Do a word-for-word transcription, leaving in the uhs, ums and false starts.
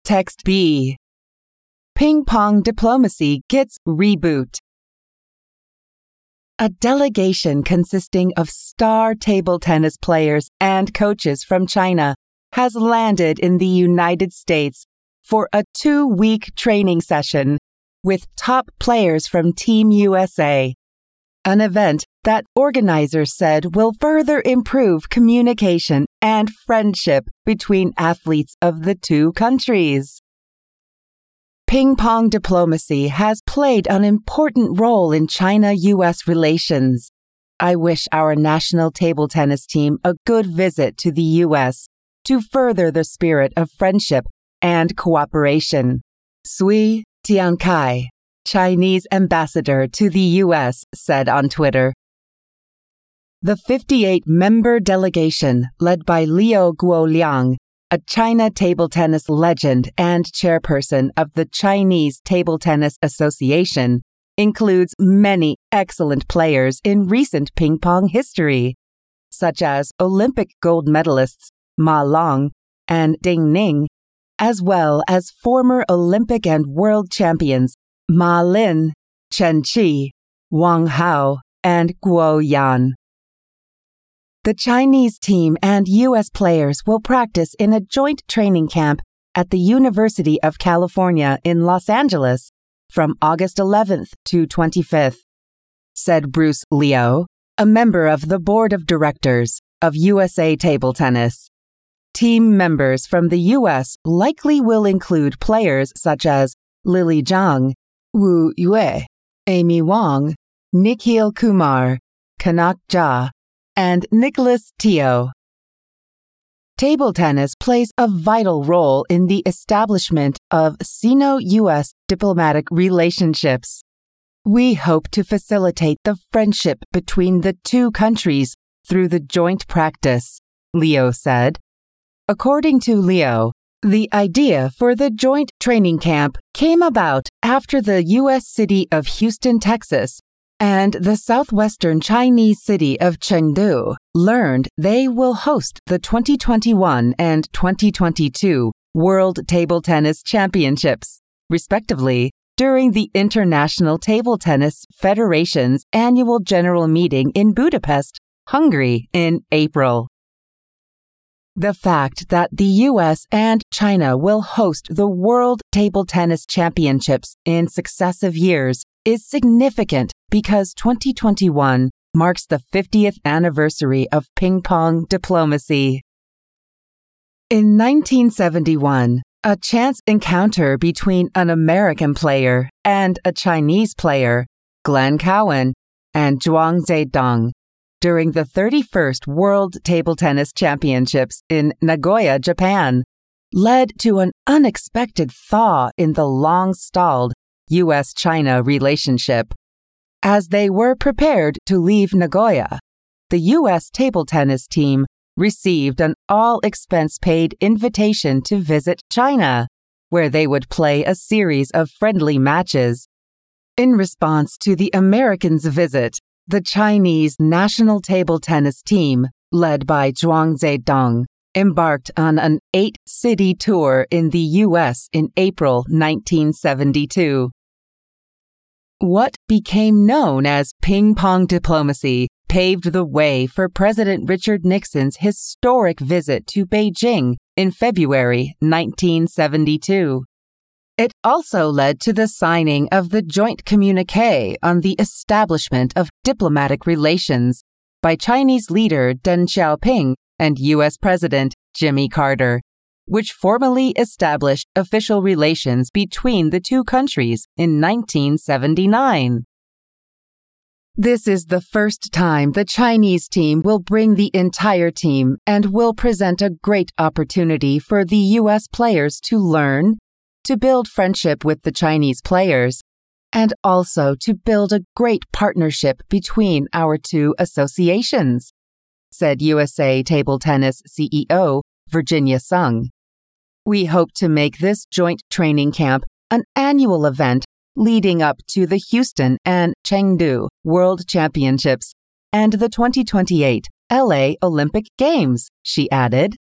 Text B. Ping pong diplomacy gets reboot. A delegation consisting of star table tennis players and coaches from China has landed in the United States for a two-week training session with top players from Team U S A, an event that organizers said will further improve communication and friendship between athletes of the two countries. Ping pong diplomacy has played an important role in China-U S relations. I wish our national table tennis team a good visit to the U S to further the spirit of friendship and cooperation. Cui Tiankai, Chinese ambassador to the U S, said on Twitter. The fifty-eight member delegation, led by Liu Guoliang, a China table tennis legend and chairperson of the Chinese Table Tennis Association, includes many excellent players in recent ping pong history, such as Olympic gold medalists Ma Long and Ding Ning, as well as former Olympic and world champions Ma Lin, Chen Qi, Wang Hao, and Guo Yan. The Chinese team and U S players will practice in a joint training camp at the University of California in Los Angeles from August eleventh to twenty-fifth, said Bruce Liu, a member of the board of directors of U S A Table Tennis. Team members from the U S likely will include players such as Lily Zhang, Wu Yue, Amy Wang, Nikhil Kumar, Kanak Jha, and Nicholas Teo. Table tennis plays a vital role in the establishment of Sino-U S diplomatic relationships. We hope to facilitate the friendship between the two countries through the joint practice, Liu said. According to Liu, the idea for the joint training camp came about after the U S city of Houston, Texas, and the southwestern Chinese city of Chengdu learned they will host the twenty twenty-one and twenty twenty-two World Table Tennis Championships, respectively, during the International Table Tennis Federation's annual general meeting in Budapest, Hungary, in April. The fact that the U S and China will host the World Table Tennis Championships in successive years is significant because twenty twenty-one marks the fiftieth anniversary of ping pong diplomacy. In nineteen seventy-one, a chance encounter between an American player and a Chinese player, Glenn Cowan and Zhuang Zedong, during the thirty-first World Table Tennis Championships in Nagoya, Japan, led to an unexpected thaw in the long-stalled U S China relationship. As they were prepared to leave Nagoya, the U S table tennis team received an all-expense-paid invitation to visit China, where they would play a series of friendly matches. In response to the Americans' visit, the Chinese national table tennis team, led by Zhuang Zedong, embarked on an eight-city tour in the U S in April nineteen seventy-two. What became known as ping pong diplomacy paved the way for President Richard Nixon's historic visit to Beijing in February nineteen seventy-two. It also led to the signing of the joint communique on the establishment of diplomatic relations by Chinese leader Deng Xiaoping and U S President Jimmy Carter, which formally established official relations between the two countries in nineteen seventy-nine. This is the first time the Chinese team will bring the entire team and will present a great opportunity for the U S players to learn, to build friendship with the Chinese players, and also to build a great partnership between our two associations, said U S A Table Tennis C E O Virginia Sung. We hope to make this joint training camp an annual event leading up to the Houston and Chengdu World Championships and the twenty twenty-eight L A Olympic Games, she added.